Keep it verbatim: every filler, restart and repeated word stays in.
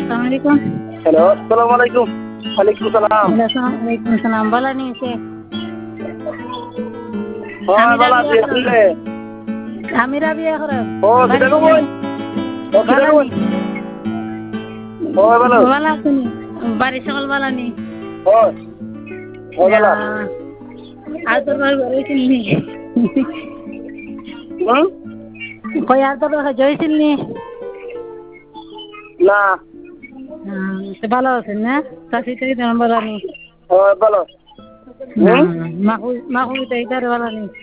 আসসালামু আলাইকুম। হ্যালো, আসসালামু আলাইকুম। ওয়ালাইকুম সালাম। ওয়ালাইকুম সালাম। ভালো নিয়েছে? হ্যাঁ, আমিরা ভালো আছি। বিয়া আপনি? করো। আমিরা বিয়া করো। ও, বাড়ি সেটা কই? সবাই ও, সেটা ভালো কই? নি? ও, ভালো। ভালো আছো নি? বাড়ির সকল ভালো নি? ও, ও, ভালো। আর তোর ভাই ঘরে নি? হুম? কই আর তোর ভাই জয়ছিল নি? না। হ্যাঁ, তো ভালো আছেন না? চাষি টাই তেমন ভালো নি? ও, ভালো। হুম? মাকু মাকু তো এইটার ভালো নি?